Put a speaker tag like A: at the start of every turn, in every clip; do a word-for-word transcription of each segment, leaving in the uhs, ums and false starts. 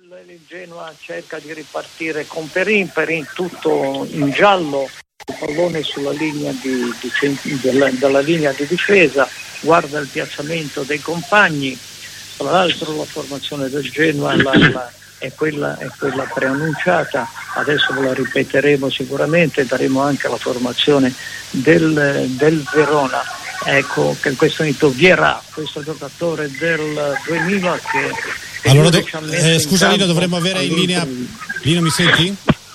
A: Il Genoa cerca di ripartire con Perin, Perin tutto in giallo, il pallone sulla linea di, di, della, della linea di difesa, guarda il piazzamento dei compagni. Tra l'altro la formazione del Genoa la, la, è, quella, è quella preannunciata, adesso ve la ripeteremo sicuramente, daremo anche la formazione del, del Verona. Ecco che questo momento Vieira, questo giocatore del duemila che
B: allora de- eh, scusa Lino, dovremmo avere in linea. Lino, mi senti?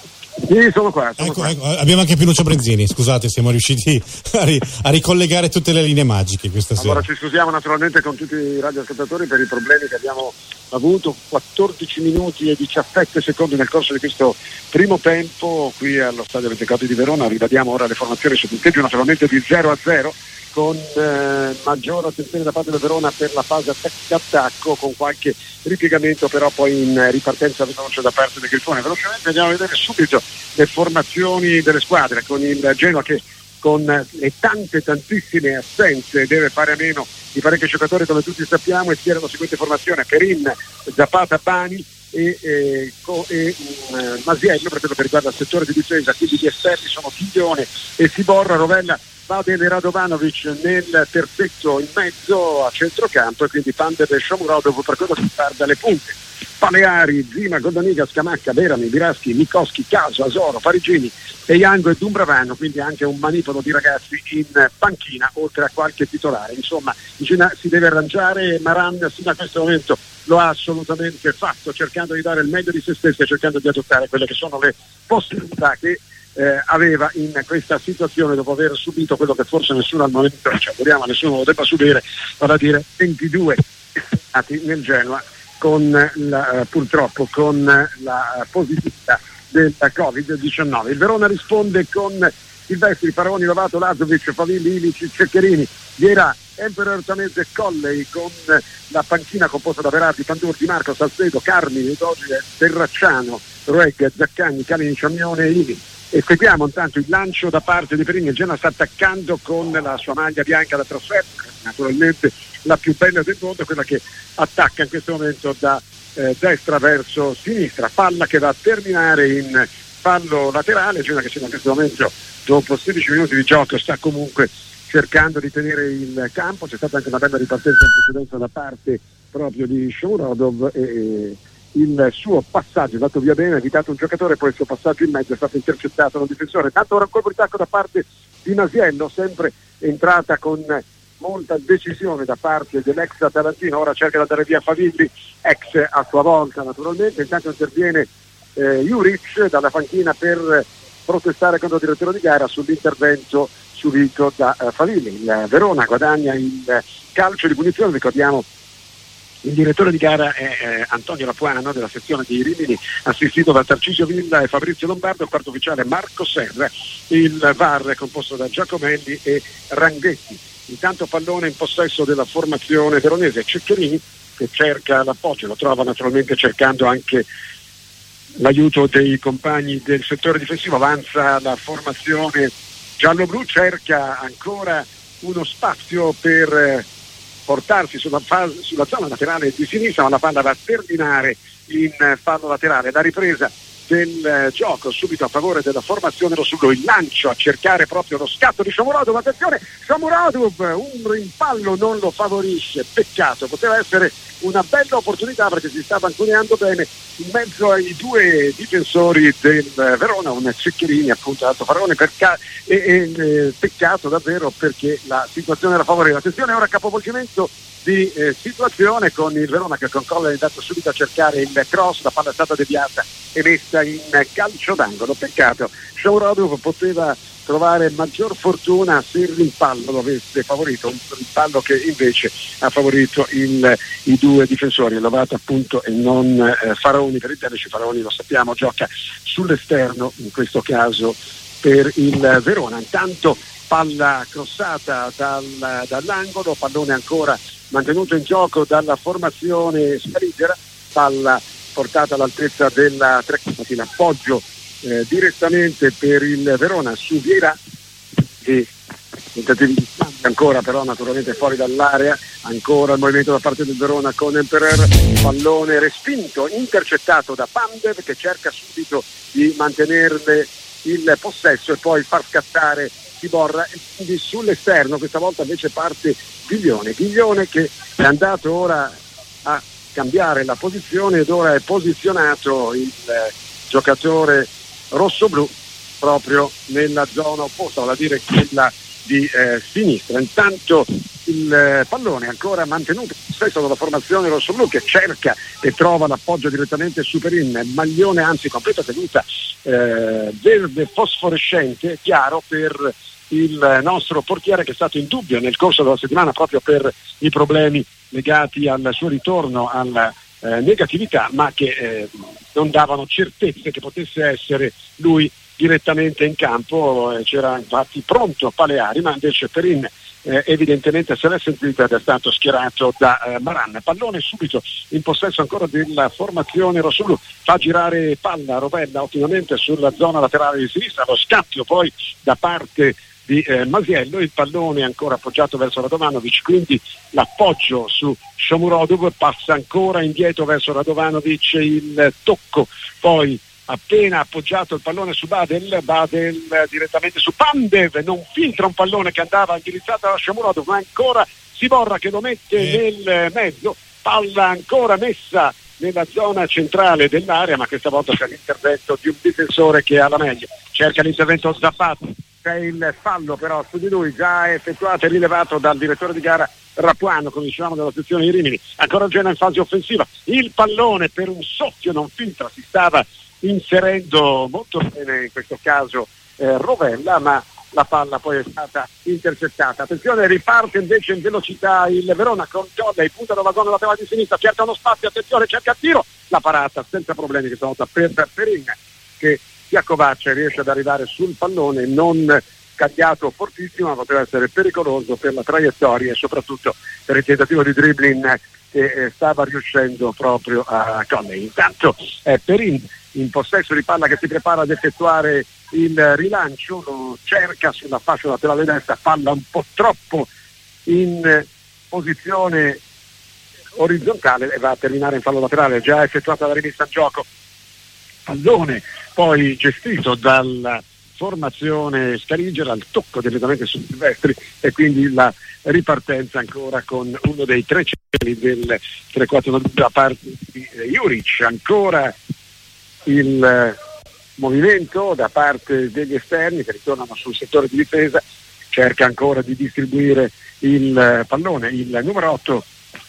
C: Sì, sono qua. Sono
B: ecco,
C: qua.
B: Ecco, abbiamo anche Pinuccio Brenzini, scusate, siamo riusciti a, ri- a ricollegare tutte le linee magiche questa sera.
C: Allora ci scusiamo naturalmente con tutti i radioascoltatori per i problemi che abbiamo avuto. quattordici minuti e diciassette secondi nel corso di questo primo tempo qui allo Stadio Pentecoti di Verona. Ribadiamo ora le formazioni sul punteggio naturalmente di zero a zero, con eh, maggiore attenzione da parte del Verona per la fase d'attacco, con qualche ripiegamento però poi in ripartenza veloce da parte del Grifone. Velocemente andiamo a vedere subito le formazioni delle squadre, con il Genoa che con le tante tantissime assenze deve fare a meno di parecchi giocatori come tutti sappiamo, e schiera la seguente formazione: Perin, Zapata, Bani e, e, e um, Masiello per quello che riguarda il settore di difesa, quindi gli esterni sono Chiglione e Siborra, Rovella, Vadel e Radovanovic nel terzetto in mezzo a centrocampo, e quindi Pandev e Shomurodov per quello che riguarda le punte. Paleari, Zima, Gondaniga, Scamacca, Berami, Viraschi, Mikowski, Caso, Asoro, Parigini e Iango e Dumbravano, quindi anche un manipolo di ragazzi in panchina oltre a qualche titolare. Insomma, si deve arrangiare. Maran fino a questo momento lo ha assolutamente fatto, cercando di dare il meglio di se stesso e cercando di adottare quelle che sono le possibilità che Eh, aveva in questa situazione, dopo aver subito quello che forse nessuno al momento, ci auguriamo nessuno lo debba subire, vale a dire ventidue nati nel Genoa con la, purtroppo con la positività del covid diciannove. Il Verona risponde con Silvestri, Faraoni, Lovato, Lazovic, Favilli, Ilici, Ceccherini, Vieira, Emperor, Tamese, Colley, con la panchina composta da Verardi, Pandur, Di Marco, Salcedo, Carmine, Dogile, Terracciano, Rueg, Zaccagni, Calini, Ciammione e Ivi. E seguiamo intanto il lancio da parte di Perin. Il Genoa sta attaccando con la sua maglia bianca da trasferta, naturalmente la più bella del mondo, quella che attacca in questo momento da eh, destra verso sinistra, palla che va a terminare in fallo laterale. Il Genoa che in questo momento, dopo sedici minuti di gioco, sta comunque cercando di tenere il campo. C'è stata anche una bella ripartenza in precedenza da parte proprio di Shomurodov e, e il suo passaggio è andato via bene, ha evitato un giocatore, poi il suo passaggio in mezzo è stato intercettato da un difensore. Tanto ora un colpo di tacco da parte di Masiello, sempre entrata con molta decisione da parte dell'ex atalantino. Ora cerca di dare via Favilli, ex a sua volta naturalmente. Intanto interviene eh, Juric dalla panchina per protestare contro il direttore di gara sull'intervento subito da eh, Favilli. Il Verona guadagna il calcio di punizione, ricordiamo. Il direttore di gara è eh, Antonio Lapuano della sezione di Rimini, assistito da Tarcisio Villa e Fabrizio Lombardo, il quarto ufficiale Marco Serra, il V A R è composto da Giacomelli e Ranghetti. Intanto pallone in possesso della formazione veronese, Ceccherini che cerca l'appoggio, lo trova naturalmente cercando anche l'aiuto dei compagni del settore difensivo. Avanza la formazione giallo-blu, cerca ancora uno spazio per eh, portarsi sulla, fase, sulla zona laterale di sinistra, ma la palla va a terminare in fallo laterale. La ripresa del eh, gioco subito a favore della formazione rossoblu, il lancio a cercare proprio lo scatto di Shomurodov. Attenzione, Shomurodov, un rimpallo non lo favorisce, peccato, poteva essere una bella opportunità perché si stava anconeando bene in mezzo ai due difensori del Verona, un Ceccherini appunto Alto Faraone, perca- e, e eh, peccato davvero perché la situazione era favorevole. Attenzione ora, capovolgimento di eh, situazione con il Verona che con Colla è andato subito a cercare il cross, la palla è stata deviata e messa in calcio d'angolo. Peccato, Shomurodov poteva trovare maggior fortuna se il rimpallo lo avesse favorito, un rimpallo che invece ha favorito il, i due difensori, Lovato appunto e non eh, Faraoni. Per intenderci, Faraoni lo sappiamo gioca sull'esterno in questo caso per il Verona. Intanto palla crossata dal, dall'angolo, pallone ancora mantenuto in gioco dalla formazione Scaligera, palla portata all'altezza della tre quarti, l'appoggio eh, direttamente per il Verona su Vieira e tentativi di scambio ancora, però naturalmente fuori dall'area, ancora il movimento da parte del Verona con Emperor, pallone respinto, intercettato da Pandev che cerca subito di mantenerne il possesso e poi far scattare Tiborra, e quindi sull'esterno questa volta invece parte Ghiglione, Ghiglione che è andato ora a cambiare la posizione ed ora è posizionato il eh, giocatore rossoblu proprio nella zona opposta, vale a dire quella di eh, sinistra. Intanto il eh, pallone ancora mantenuto stesso dalla formazione rossoblu che cerca e trova l'appoggio direttamente su Perin, maglione anzi completa tenuta eh, verde fosforescente chiaro per il nostro portiere che è stato in dubbio nel corso della settimana proprio per i problemi legati al suo ritorno alla eh, negatività, ma che eh, non davano certezze che potesse essere lui direttamente in campo. Eh, c'era infatti pronto Paleari, ma invece Perin eh, evidentemente se l'è sentita ed è stato schierato da eh, Maran. Pallone subito in possesso ancora della formazione rossoblu, fa girare palla Rovella ottimamente sulla zona laterale di sinistra, lo scattio poi da parte di eh, Masiello, il pallone ancora appoggiato verso Radovanovic, quindi l'appoggio su Shomurodov, passa ancora indietro verso Radovanovic, il tocco poi appena appoggiato il pallone su Badel, Badel direttamente su Pandev, non filtra un pallone che andava indirizzato da Shomurodov, ma ancora Siborra che lo mette eh. nel mezzo, palla ancora messa nella zona centrale dell'area, ma questa volta c'è l'intervento di un difensore che ha la meglio, cerca l'intervento Zappato, c'è il fallo però su di lui già effettuato e rilevato dal direttore di gara Rapuano, come dicevamo della sezione di Rimini. Ancora Genoa in fase offensiva, il pallone per un soffio non filtra, si stava inserendo molto bene in questo caso eh, Rovella, ma la palla poi è stata intercettata. Attenzione, riparte invece in velocità il Verona con Gioia, punta dalla zona laterale di sinistra, cerca uno spazio, attenzione, cerca il tiro, la parata senza problemi che stavolta per Perin che si accovaccia e riesce ad arrivare sul pallone, non cagliato fortissimo, ma poteva essere pericoloso per la traiettoria e soprattutto per il tentativo di dribbling che eh, stava riuscendo proprio a Conley. Intanto eh, Perin in possesso di palla che si prepara ad effettuare il rilancio, lo cerca sulla fascia laterale destra, palla un po' troppo in posizione orizzontale e va a terminare in fallo laterale, già effettuata la rimessa in gioco. Pallone poi gestito dalla formazione scarigera, al tocco direttamente su Silvestri e quindi la ripartenza ancora con uno dei tre cieli del tre quattro da parte di Juric. Ancora il movimento da parte degli esterni che ritornano sul settore di difesa, cerca ancora di distribuire il pallone il numero otto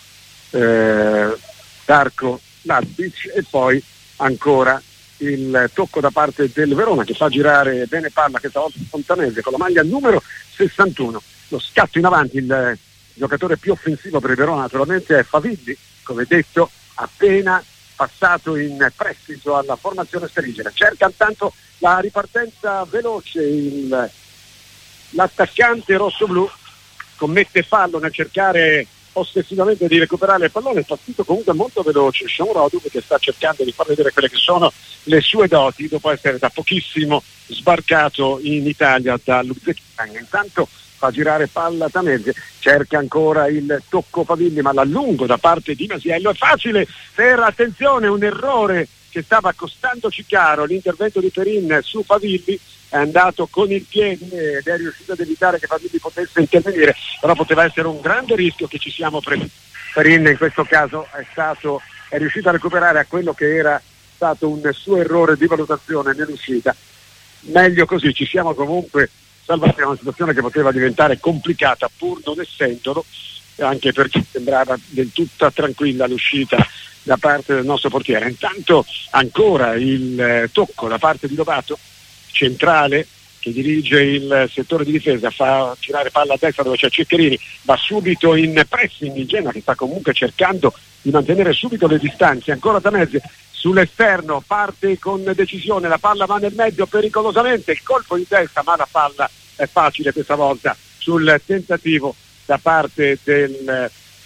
C: eh, Darko Lazic e poi ancora il tocco da parte del Verona che fa girare bene palla questa volta Fontanese con la maglia numero sessantuno. Lo scatto in avanti, il giocatore più offensivo per il Verona naturalmente è Favilli, come detto appena passato in prestito alla formazione scarigera. Cerca intanto la ripartenza veloce il, l'attaccante rossoblu, commette fallo nel cercare ossessivamente di recuperare il pallone, è partito comunque molto veloce Shomurodov che sta cercando di far vedere quelle che sono le sue doti dopo essere da pochissimo sbarcato in Italia dall'Uzbekistan. Intanto fa girare palla Tamese, cerca ancora il tocco Favilli ma l'allungo da parte di Masiello, è facile per, attenzione, un errore che stava costandoci caro, l'intervento di Perin su Favilli, è andato con il piede ed è riuscito ad evitare che Favilli potesse intervenire, però poteva essere un grande rischio che ci siamo presi. Perin in questo caso è stato è riuscito a recuperare a quello che era stato un suo errore di valutazione nell'uscita. Meglio così, ci siamo comunque salvati da una situazione che poteva diventare complicata pur non essendolo, anche perché sembrava del tutta tranquilla l'uscita da parte del nostro portiere. Intanto ancora il eh, tocco da parte di Lovato, centrale, che dirige il settore di difesa, fa girare palla a destra dove c'è Ceccherini, va subito in pressing il Genoa che sta comunque cercando di mantenere subito le distanze. Ancora Tamese sull'esterno, parte con decisione, la palla va nel mezzo pericolosamente, il colpo di testa, ma la palla è facile questa volta sul tentativo da parte del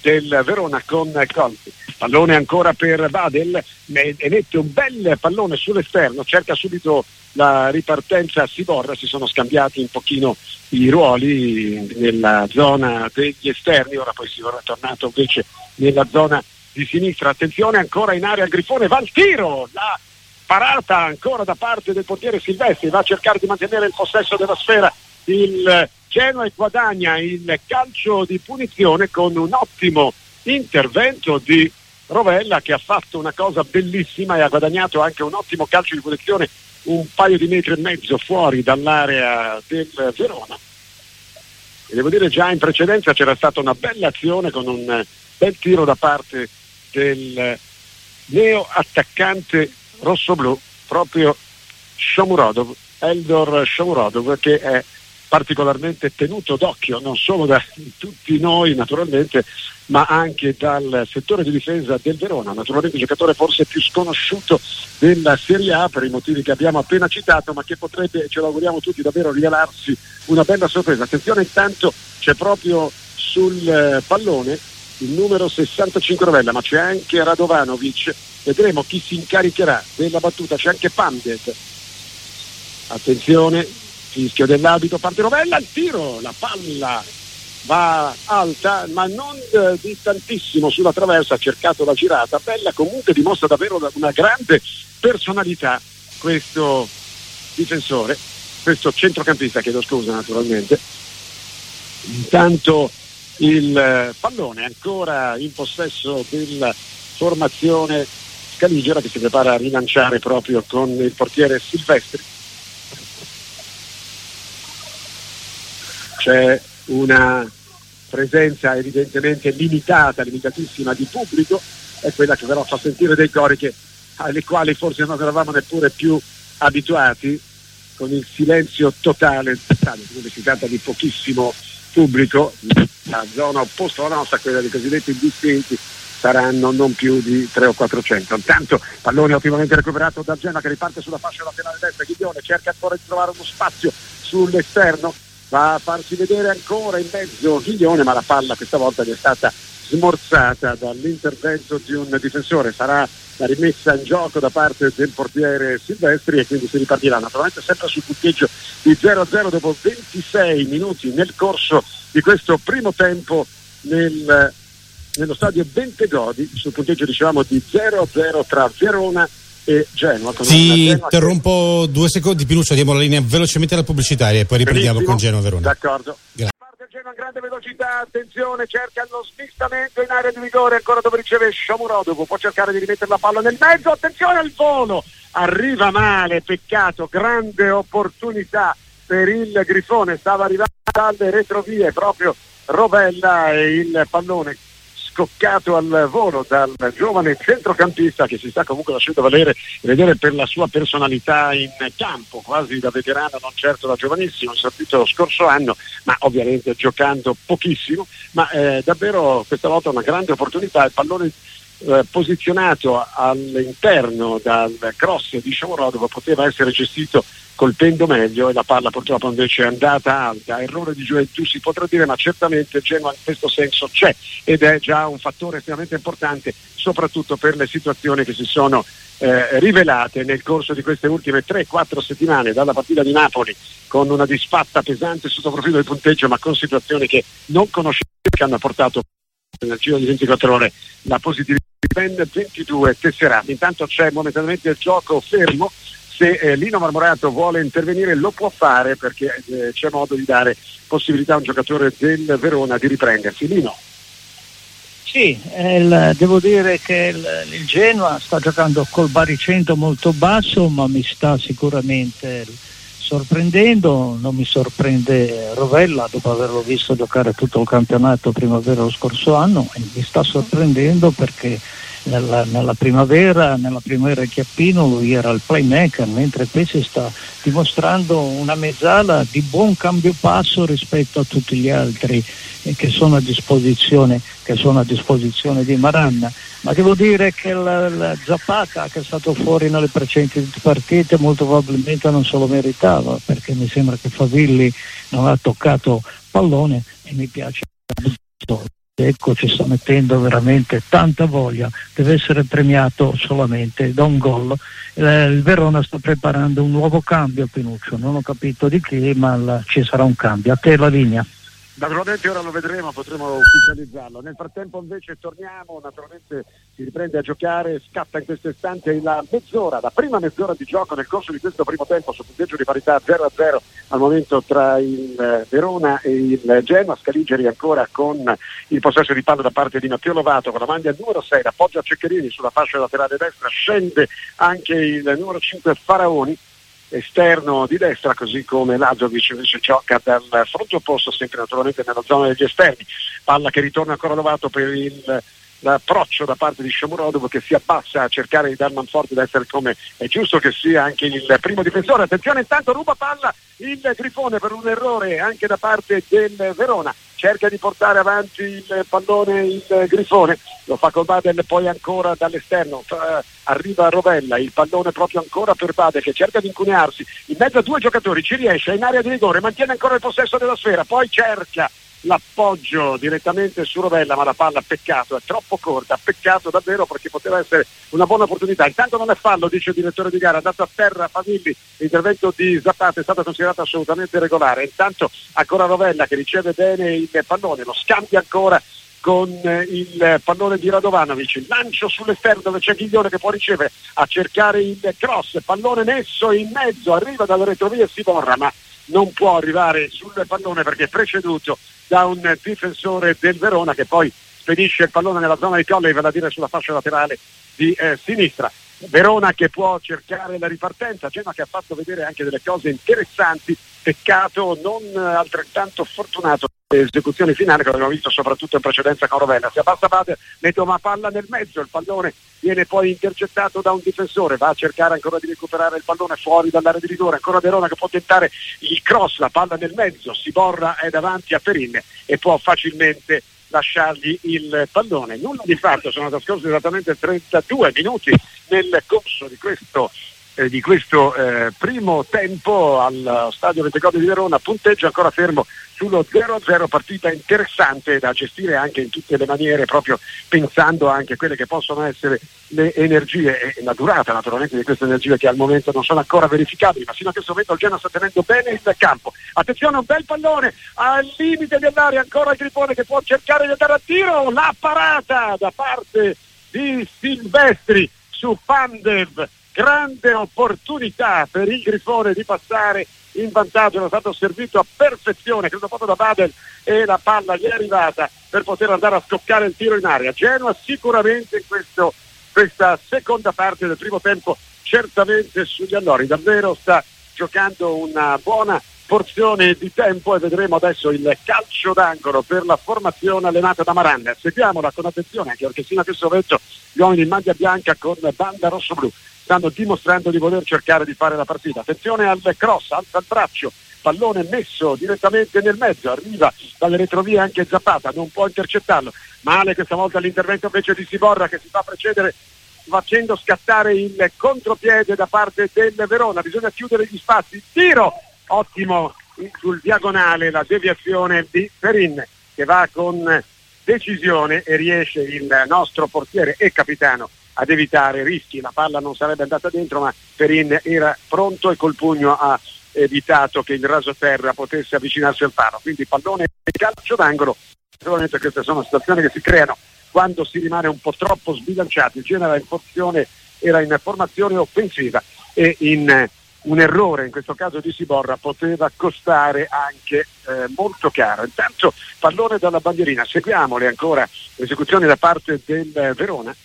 C: del Verona con Conti. Pallone ancora per Badel, e mette un bel pallone sull'esterno, cerca subito la ripartenza Sibor, si sono scambiati un pochino i ruoli nella zona degli esterni, ora poi Sibor è tornato invece nella zona di sinistra. Attenzione, ancora in area il Grifone, va al tiro, la parata ancora da parte del portiere Silvestri, va a cercare di mantenere il possesso della sfera il Genoa e guadagna il calcio di punizione con un ottimo intervento di Rovella, che ha fatto una cosa bellissima e ha guadagnato anche un ottimo calcio di punizione un paio di metri e mezzo fuori dall'area del Verona. E devo dire, già in precedenza c'era stata una bella azione con un bel tiro da parte del neo attaccante rossoblù, proprio Shomurodov, Eldor Shomurodov, che è particolarmente tenuto d'occhio non solo da tutti noi naturalmente, ma anche dal settore di difesa del Verona. Naturalmente il giocatore forse più sconosciuto della Serie A per i motivi che abbiamo appena citato, ma che potrebbe, ce lo auguriamo tutti, davvero rivelarsi una bella sorpresa. Attenzione, intanto c'è proprio sul pallone il numero sessantacinque Rovella, ma c'è anche Radovanovic, vedremo chi si incaricherà della battuta, c'è anche Panded. Attenzione, fischio dell'abito, parte Rovella, il tiro, la palla va alta ma non eh, di tantissimo sulla traversa, ha cercato la girata, bella, comunque dimostra davvero una grande personalità questo difensore, questo centrocampista, chiedo scusa naturalmente. Intanto il eh, pallone ancora in possesso della formazione Scaligera, che si prepara a rilanciare proprio con il portiere Silvestri. C'è una presenza evidentemente limitata, limitatissima di pubblico, è quella che però fa sentire dei cori che, alle quali forse non eravamo neppure più abituati, con il silenzio totale, quindi si tratta di pochissimo pubblico. La zona opposta alla nostra, quella dei cosiddetti indistinti, saranno non più di tre o quattrocento. Intanto pallone ottimamente recuperato da Genoa, che riparte sulla fascia laterale destra. Ghiglione cerca ancora di trovare uno spazio sull'esterno, va a farsi vedere ancora in mezzo Ghiglione, ma la palla questa volta gli è stata smorzata dall'intervento di un difensore. Sarà la rimessa in gioco da parte del portiere Silvestri e quindi si ripartirà naturalmente sempre sul punteggio di zero a zero dopo ventisei minuti nel corso di questo primo tempo nel, nello stadio Bentegodi, sul punteggio dicevamo di zero a zero tra Verona e Genoa.
B: Ti interrompo che... due secondi, Pinuccio, diamo la linea velocemente alla pubblicitaria e poi riprendiamo Benissimo. Con Genoa Verona.
C: D'accordo. Grazie. Parte Genoa a grande velocità, attenzione, cerca lo smistamento in area di rigore, ancora dove riceve Shomurodov, può cercare di rimettere la palla nel mezzo, attenzione al volo, arriva male, peccato, grande opportunità per il Grifone, stava arrivando dalle retrovie proprio Rovella e il pallone scoccato al volo dal giovane centrocampista, che si sta comunque lasciando valere, vedere per la sua personalità in campo, quasi da veterano, non certo da giovanissimo, è servito lo scorso anno, ma ovviamente giocando pochissimo, ma eh, davvero questa volta una grande opportunità. Il pallone eh, posizionato all'interno dal cross di Shomurodov poteva essere gestito colpendo meglio, e la palla purtroppo invece è andata alta. Errore di gioventù si potrà dire, ma certamente Genoa in questo senso c'è ed è già un fattore estremamente importante, soprattutto per le situazioni che si sono eh, rivelate nel corso di queste ultime tre quattro settimane, dalla partita di Napoli con una disfatta pesante sotto profilo del punteggio, ma con situazioni che non conoscevo, che hanno portato nel giro di ventiquattro ore la positività di ben ventidue tesserati. Intanto c'è momentaneamente il gioco fermo. Se eh, Lino Marmorato vuole intervenire lo può fare, perché eh, c'è modo di dare possibilità a un giocatore del Verona di riprendersi. Lino.
A: Sì, il, devo dire che il, il Genoa sta giocando col baricentro molto basso, ma mi sta sicuramente sorprendendo. Non mi sorprende Rovella dopo averlo visto giocare tutto il campionato primavera lo scorso anno, e mi sta sorprendendo perché Nella, nella primavera nella primavera Chiappino lui era il playmaker, mentre qui si sta dimostrando una mezzala di buon cambio passo rispetto a tutti gli altri eh, che sono a disposizione che sono a disposizione di Maranna. Ma devo dire che la, la Zapata, che è stato fuori nelle precedenti partite, molto probabilmente non se lo meritava, perché mi sembra che Favilli non ha toccato pallone e mi piace ecco, ci sta mettendo veramente tanta voglia, deve essere premiato solamente da un gol. Eh, il Verona sta preparando un nuovo cambio, Pinuccio, non ho capito di che, ma la, ci sarà un cambio. A te la linea.
C: Naturalmente ora lo vedremo, potremo ufficializzarlo. Nel frattempo invece torniamo, naturalmente si riprende a giocare, scatta in questo istante la mezz'ora, la prima mezz'ora di gioco nel corso di questo primo tempo su punteggio di parità zero a zero al momento tra il Verona e il Genoa. Scaligeri ancora con il possesso di palla da parte di Matteo Lovato con la maglia numero sei, appoggia Ceccherini sulla fascia laterale destra, scende anche il numero cinque Faraoni, esterno di destra, così come Lazovic invece gioca dal fronte opposto, sempre naturalmente nella zona degli esterni. Palla che ritorna ancora Lovato per il l'approccio da parte di Shomurodov, che si abbassa a cercare di dar manforte, da essere, come è giusto che sia, anche il primo difensore. Attenzione, intanto ruba palla il Grifone per un errore anche da parte del Verona, cerca di portare avanti il pallone il Grifone, lo fa con Badel, poi ancora dall'esterno uh, arriva Rovella, il pallone proprio ancora per Badel che cerca di incunearsi in mezzo a due giocatori, ci riesce, è in area di rigore, mantiene ancora il possesso della sfera, poi cerca l'appoggio direttamente su Rovella, ma la palla, peccato, è troppo corta, peccato davvero, perché poteva essere una buona opportunità. Intanto non è fallo, dice il direttore di gara, è andato a terra Favilli, l'intervento di Zapata è stato considerato assolutamente regolare. Intanto ancora Rovella che riceve bene il pallone, lo scambia ancora con il pallone di Radovanovic, lancio sull'esterno dove c'è Ghiglione che può ricevere, a cercare il cross, pallone messo in mezzo, arriva dalle retrovie Siborra, ma non può arrivare sul pallone perché è preceduto da un difensore del Verona, che poi spedisce il pallone nella zona di Colle, vale a dire sulla fascia laterale di eh, sinistra. Verona che può cercare la ripartenza, Genoa che ha fatto vedere anche delle cose interessanti, peccato non altrettanto fortunato l'esecuzione finale che abbiamo visto soprattutto in precedenza con Rovella. Si abbassa Bader, mette una palla nel mezzo, il pallone viene poi intercettato da un difensore, va a cercare ancora di recuperare il pallone fuori dall'area di rigore, ancora Verona che può tentare il cross, la palla nel mezzo, Siborra è davanti a Perin e può facilmente lasciargli il pallone. Nulla di fatto, sono trascorsi esattamente trentadue minuti nel corso di questo eh, di questo eh, primo tempo al stadio Ventecode di Verona, punteggio ancora fermo sullo zero a zero, partita interessante da gestire anche in tutte le maniere, proprio pensando anche a quelle che possono essere le energie e la durata naturalmente di queste energie che al momento non sono ancora verificabili, ma fino a questo momento il Genoa sta tenendo bene il campo. Attenzione, un bel pallone al limite dell'area, ancora il Grifone che può cercare di andare a tiro, la parata da parte di Silvestri su Pandev, grande opportunità per il Grifone di passare in vantaggio, è stato servito a perfezione, credo proprio da Badel, e la palla gli è arrivata per poter andare a scoccare il tiro in aria. Genoa sicuramente in questo, questa seconda parte del primo tempo certamente sugli allori, davvero sta giocando una buona porzione di tempo e vedremo adesso il calcio d'angolo per la formazione allenata da Maran. Seguiamola con attenzione, anche perché fino a questo momento gli uomini in maglia bianca con banda rosso-blu stanno dimostrando di voler cercare di fare la partita. Attenzione al cross, alza il braccio, pallone messo direttamente nel mezzo, arriva dalle retrovie anche Zapata, non può intercettarlo, male questa volta l'intervento invece di Siborra che si fa precedere facendo scattare il contropiede da parte del Verona. Bisogna chiudere gli spazi, tiro ottimo sul diagonale, la deviazione di Perin che va con decisione e riesce il nostro portiere e capitano ad evitare rischi. La palla non sarebbe andata dentro, ma Perin era pronto e col pugno ha evitato che il rasoterra potesse avvicinarsi al palo, quindi pallone e calcio d'angolo. Naturalmente queste sono situazioni che si creano quando si rimane un po' troppo sbilanciati. Il Genoa in formazione, era in formazione offensiva e in un errore in questo caso di Siborra poteva costare anche eh, molto caro. Intanto pallone dalla bandierina, seguiamole ancora l'esecuzione da parte del Verona.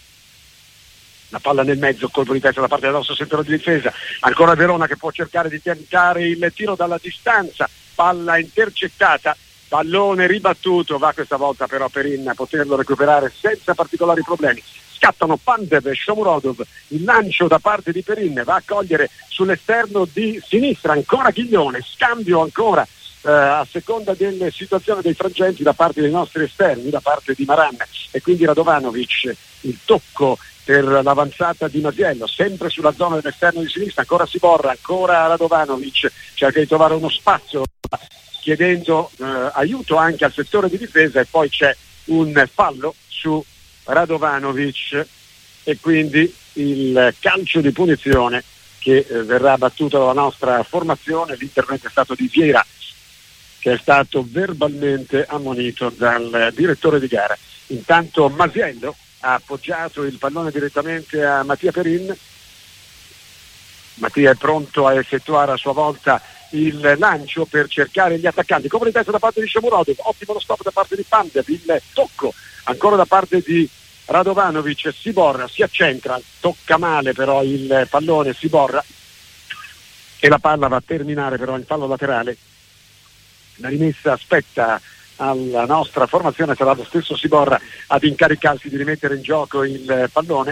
C: La palla nel mezzo, colpo di testa da parte del nostro settore di difesa, ancora Verona che può cercare di tentare il tiro dalla distanza, palla intercettata, pallone ribattuto, va questa volta però Perin a poterlo recuperare senza particolari problemi. Scattano Pandev e Shomurodov, il lancio da parte di Perin va a cogliere sull'esterno di sinistra, ancora Ghiglione, scambio ancora eh, a seconda delle situazioni dei frangenti da parte dei nostri esterni, da parte di Maran e quindi Radovanovic, il tocco per l'avanzata di Masiello, sempre sulla zona dell'esterno di sinistra, ancora Siborra, ancora Radovanovic, cerca di trovare uno spazio chiedendo eh, aiuto anche al settore di difesa e poi c'è un fallo su Radovanovic e quindi il calcio di punizione che eh, verrà battuto dalla nostra formazione. L'intervento è stato di Vieira, che è stato verbalmente ammonito dal direttore di gara. Intanto Masiello ha appoggiato il pallone direttamente a Mattia Perin. Mattia è pronto a effettuare a sua volta il lancio per cercare gli attaccanti. Come in testa da parte di Shomurodov, ottimo lo stop da parte di Pandev, il tocco ancora da parte di Radovanovic. Siborra si accentra, tocca male però il pallone Siborra e la palla va a terminare però in fallo laterale. La rimessa aspetta alla nostra formazione, sarà lo stesso Siborra ad incaricarsi di rimettere in gioco il pallone.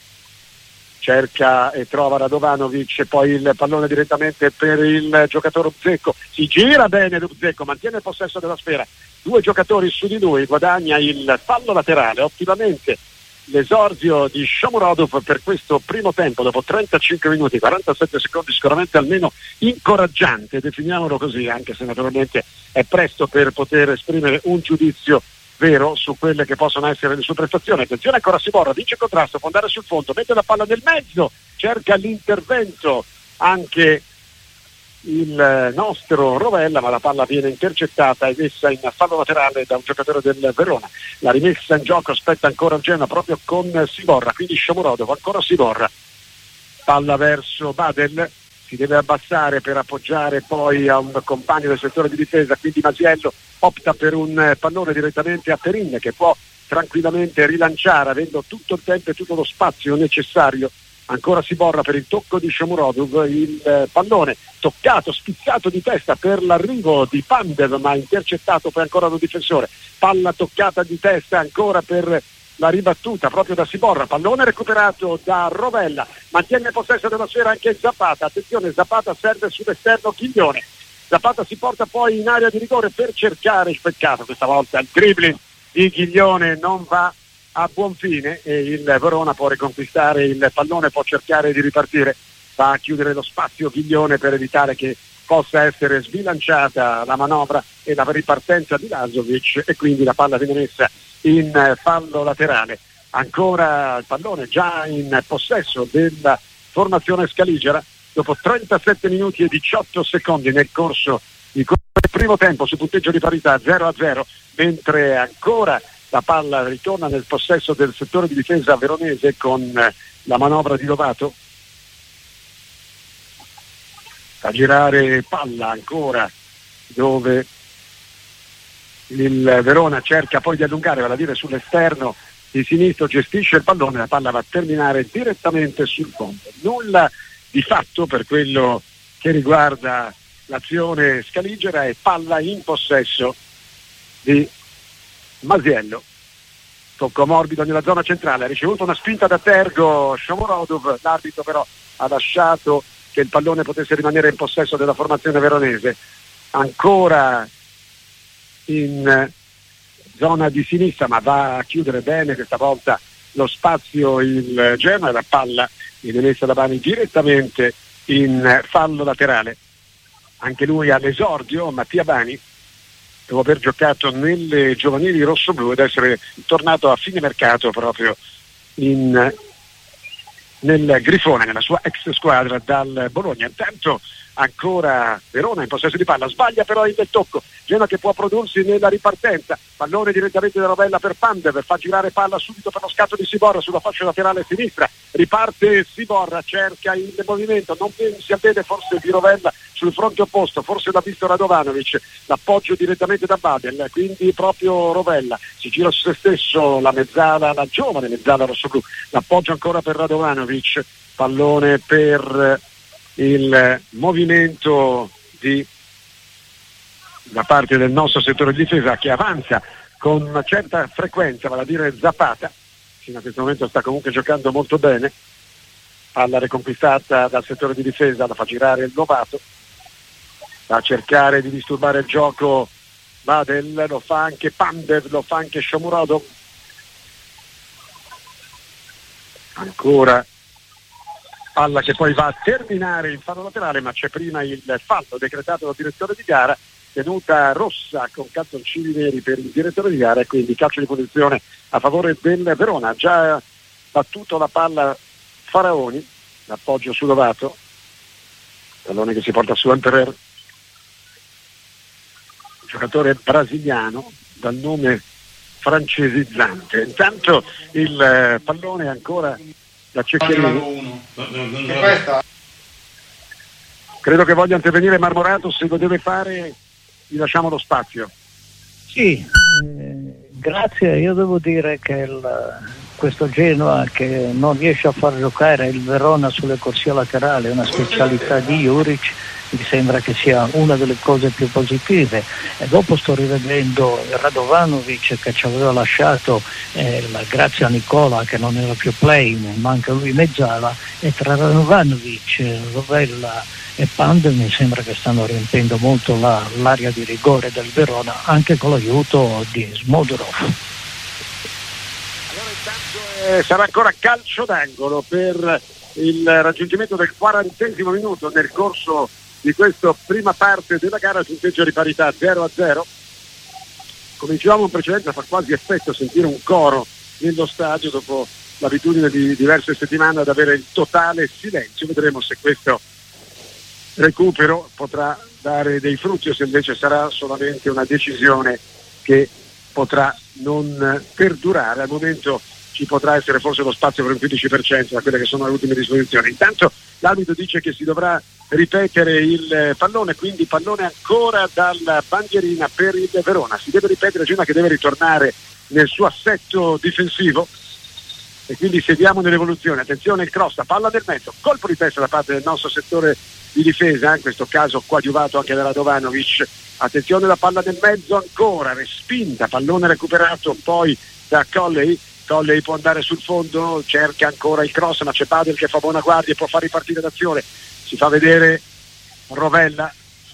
C: Cerca e trova Radovanovic, poi il pallone direttamente per il giocatore Ubzecco, si gira bene Ubzecco, mantiene il possesso della sfera, due giocatori su di lui, guadagna il fallo laterale. Ottimamente l'esordio di Shomurodov per questo primo tempo, dopo trentacinque minuti quarantasette secondi, sicuramente almeno incoraggiante, definiamolo così, anche se naturalmente è presto per poter esprimere un giudizio vero su quelle che possono essere le sue prestazioni. Attenzione ancora Siborra, vince il contrasto, può andare sul fondo, mette la palla nel mezzo, cerca l'intervento anche il nostro Rovella, ma la palla viene intercettata e messa in fallo laterale da un giocatore del Verona. La rimessa in gioco aspetta ancora il Genoa proprio con Siborra, quindi Shomurodov, ancora Siborra, palla verso Badel, si deve abbassare per appoggiare poi a un compagno del settore di difesa, quindi Masiello opta per un pallone direttamente a Perin, che può tranquillamente rilanciare avendo tutto il tempo e tutto lo spazio necessario. Ancora Siborra per il tocco di Shomurodov, il pallone toccato, spizzato di testa per l'arrivo di Pandev, ma intercettato poi ancora dal difensore. Palla toccata di testa ancora per la ribattuta proprio da Siborra, pallone recuperato da Rovella, mantiene possesso della sfera anche Zapata. Attenzione, Zapata serve sull'esterno Ghiglione, Zapata si porta poi in area di rigore per cercare il peccato, questa volta il dribbling di Ghiglione non va a buon fine e il Verona può riconquistare il pallone, può cercare di ripartire, va a chiudere lo spazio Ghiglione per evitare che possa essere sbilanciata la manovra e la ripartenza di Lazovic, e quindi la palla viene messa in fallo laterale. Ancora il pallone già in possesso della formazione scaligera dopo trentasette minuti e diciotto secondi nel corso di quel primo tempo, su punteggio di parità zero a zero, mentre ancora la palla ritorna nel possesso del settore di difesa veronese con la manovra di Lovato. A girare palla ancora dove il Verona cerca poi di allungare, vale a dire sull'esterno di sinistro, gestisce il pallone, la palla va a terminare direttamente sul fondo. Nulla di fatto per quello che riguarda l'azione scaligera e palla in possesso di Masiello. Tocco morbido nella zona centrale, ha ricevuto una spinta da Tergo Shomurodov, l'arbitro però ha lasciato che il pallone potesse rimanere in possesso della formazione veronese. Ancora in zona di sinistra, ma va a chiudere bene questa volta lo spazio il Genoa, e la palla viene messa da Bani direttamente in fallo laterale. Anche lui all'esordio, Mattia Bani, dopo aver giocato nelle giovanili rossoblu ed essere tornato a fine mercato proprio in, nel Grifone, nella sua ex squadra dal Bologna. Intanto ancora Verona in possesso di palla, sbaglia però il del tocco, Genoa che può prodursi nella ripartenza, pallone direttamente da Rovella per Pandev, fa girare palla subito per lo scatto di Siborra sulla fascia laterale sinistra, riparte Siborra, cerca il movimento, non si avvede forse di Rovella sul fronte opposto, forse l'ha visto Radovanovic, l'appoggio direttamente da Badel, quindi proprio Rovella si gira su se stesso, la mezzala, la giovane mezzala rossoblu, l'appoggio ancora per Radovanovic, pallone per il movimento di da parte del nostro settore di difesa che avanza con una certa frequenza, vale a dire Zapata, fino a questo momento sta comunque giocando molto bene, palla riconquistata dal settore di difesa, la fa girare il Lovato, va a cercare di disturbare il gioco Badel, lo fa anche Pandev, lo fa anche Shomurodov, ancora palla che poi va a terminare in fallo laterale, ma c'è prima il fallo decretato dal direttore di gara tenuta rossa con calzoncini neri per il direttore di gara, e quindi calcio di punizione a favore del Verona. Ha già battuto la palla Faraoni, l'appoggio su Lovato, pallone che si porta su Anterer, giocatore brasiliano dal nome francesizzante. Intanto il eh, pallone ancora da Ceccherini. Credo che voglia intervenire Marmorato, se lo deve fare gli lasciamo lo spazio.
A: Sì, eh, grazie. Io devo dire che il, questo Genoa che non riesce a far giocare il Verona sulle corsie laterali è una specialità di Juric, mi sembra che sia una delle cose più positive. E dopo sto rivedendo Radovanovic che ci aveva lasciato, eh, la, grazie a Nicola che non era più play, manca lui mezzala, e tra Radovanovic, Rovella e Pandev mi sembra che stanno riempiendo molto la, l'area di rigore del Verona, anche con l'aiuto di Smodorov.
C: Allora intanto eh, sarà ancora calcio d'angolo per il raggiungimento del quarantesimo minuto nel corso di questa prima parte della gara, punteggio di parità zero a zero. Come dicevamo in precedenza, fa quasi effetto sentire un coro nello stadio dopo l'abitudine di diverse settimane ad avere il totale silenzio. Vedremo se questo recupero potrà dare dei frutti o se invece sarà solamente una decisione che potrà non perdurare. Al momento ci potrà essere forse lo spazio per un quindici per cento da quelle che sono le ultime disposizioni. Intanto l'arbitro dice che si dovrà ripetere il pallone, quindi pallone ancora dalla bandierina per il Verona. Si deve ripetere, Genoa che deve ritornare nel suo assetto difensivo, e quindi seguiamo nell'evoluzione. Attenzione, il cross, palla nel mezzo, colpo di testa da parte del nostro settore di difesa, in questo caso coadiuvato anche da Radovanovic. Attenzione, la palla nel mezzo ancora, respinta, pallone recuperato poi da Colley. Colley può andare sul fondo, cerca ancora il cross, ma c'è Padel che fa buona guardia e può far ripartire l'azione. Si fa vedere Rovella,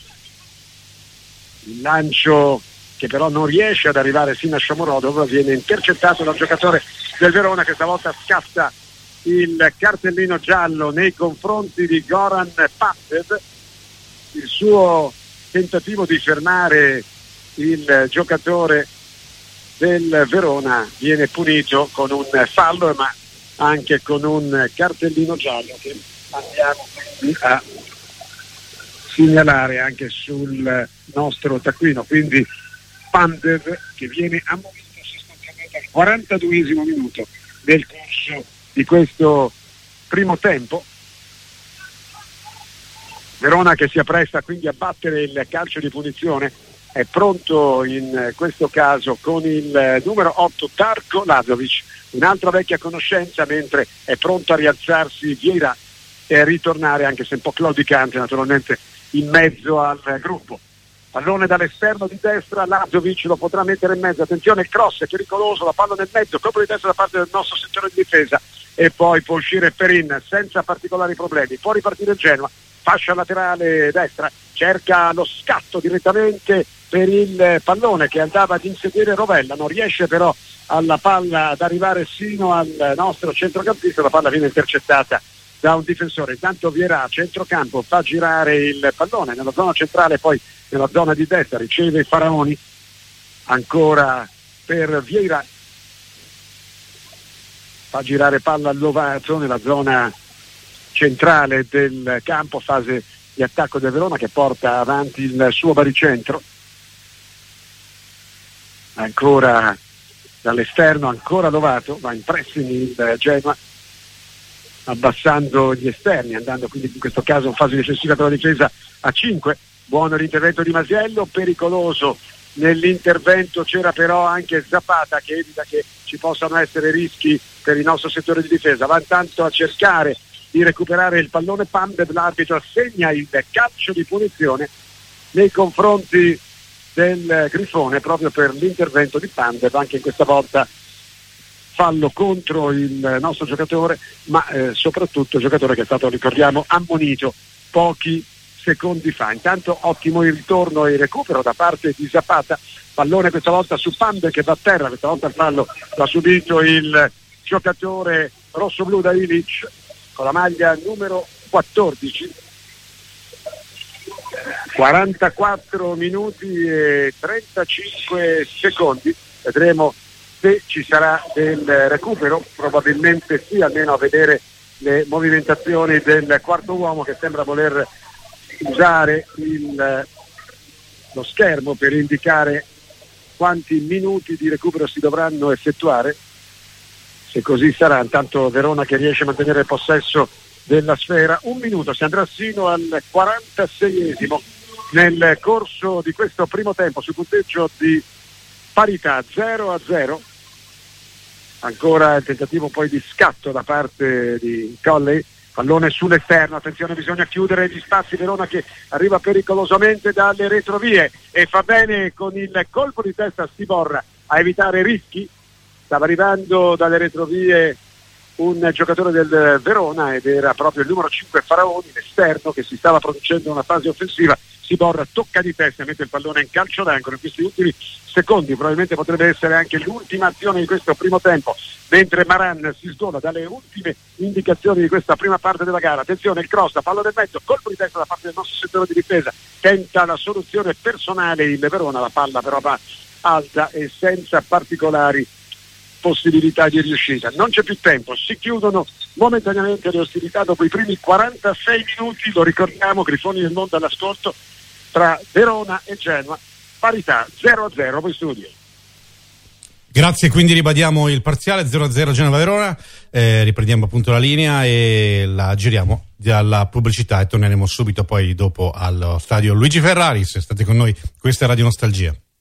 C: il lancio che però non riesce ad arrivare fino a Shomurodov, viene intercettato dal giocatore del Verona che stavolta scatta il cartellino giallo nei confronti di Goran Pandev. Il suo tentativo di fermare il giocatore del Verona viene punito con un fallo, ma anche con un cartellino giallo che andiamo quindi a segnalare anche sul nostro taccuino. Quindi Pandev che viene ammonito sostanzialmente al quarantaduesimo minuto del corso di questo primo tempo. Verona che si appresta quindi a battere il calcio di punizione, è pronto in questo caso con il numero otto Darko Lazovic, un'altra vecchia conoscenza, mentre è pronto a rialzarsi Vieira e a ritornare, anche se un po' claudicante naturalmente, in mezzo al gruppo. Pallone dall'esterno di destra, Lazovic lo potrà mettere in mezzo, attenzione il cross è pericoloso, la palla nel mezzo, colpo di testa da parte del nostro settore di difesa, e poi può uscire Perin senza particolari problemi. Può ripartire il Genoa, fascia laterale destra, cerca lo scatto direttamente per il pallone che andava ad inseguire Rovella, non riesce però alla palla ad arrivare sino al nostro centrocampista, la palla viene intercettata da un difensore. Intanto Vieira, centrocampo, fa girare il pallone nella zona centrale, poi nella zona di destra riceve Faraoni, ancora per Vieira, fa girare palla a Lovato nella zona centrale del campo, fase di attacco del Verona che porta avanti il suo baricentro. Ancora dall'esterno, ancora Lovato, va in pressing il Genoa abbassando gli esterni, andando quindi in questo caso in fase difensiva per la difesa a cinque. Buono l'intervento di Masiello, pericoloso nell'intervento c'era però anche Zapata che evita che ci possano essere rischi per il nostro settore di difesa. Va intanto a cercare di recuperare il pallone Pandev, l'arbitro assegna il calcio di punizione nei confronti del Grifone proprio per l'intervento di Pandev, anche in questa volta fallo contro il nostro giocatore, ma eh, soprattutto il giocatore che è stato, ricordiamo, ammonito pochi secondi fa. Intanto ottimo il ritorno e il recupero da parte di Zapata, pallone questa volta su Pandev che va a terra, questa volta il fallo l'ha subito il giocatore rossoblu da Ilic con la maglia numero quattordici. quarantaquattro minuti e trentacinque secondi, vedremo se ci sarà del recupero, probabilmente sì, almeno a vedere le movimentazioni del quarto uomo che sembra voler usare il, lo schermo per indicare quanti minuti di recupero si dovranno effettuare. Se così sarà, intanto Verona che riesce a mantenere il possesso della sfera. Un minuto, si andrà sino al quarantaseiesimo nel corso di questo primo tempo, sul punteggio di parità zero a zero. Ancora il tentativo poi di scatto da parte di Colley, pallone sull'esterno, attenzione, bisogna chiudere gli spazi. Verona che arriva pericolosamente dalle retrovie e fa bene con il colpo di testa Stiborra a evitare rischi. Stava arrivando dalle retrovie un giocatore del Verona ed era proprio il numero cinque Faraoni, l'esterno, che si stava producendo una fase offensiva. Stiborra tocca di testa e mette il pallone in calcio d'angolo in questi ultimi secondi. Probabilmente potrebbe essere anche l'ultima azione di questo primo tempo, mentre Maran si sgola dalle ultime indicazioni di questa prima parte della gara. Attenzione, il cross, palla del mezzo, colpo di testa da parte del nostro settore di difesa, tenta la soluzione personale il Verona, la palla però va alta e senza particolari possibilità di riuscita. Non c'è più tempo, si chiudono momentaneamente le ostilità dopo i primi quarantasei minuti. Lo ricordiamo, Grifoni del Mondo all'ascolto, tra Verona e Genoa, parità zero a zero. Poi studio.
B: Grazie, quindi ribadiamo il parziale zero a zero Genova-Verona, eh, riprendiamo appunto la linea e la giriamo dalla pubblicità e torneremo subito poi dopo allo stadio Luigi Ferraris. State con noi, questa è Radio Nostalgia.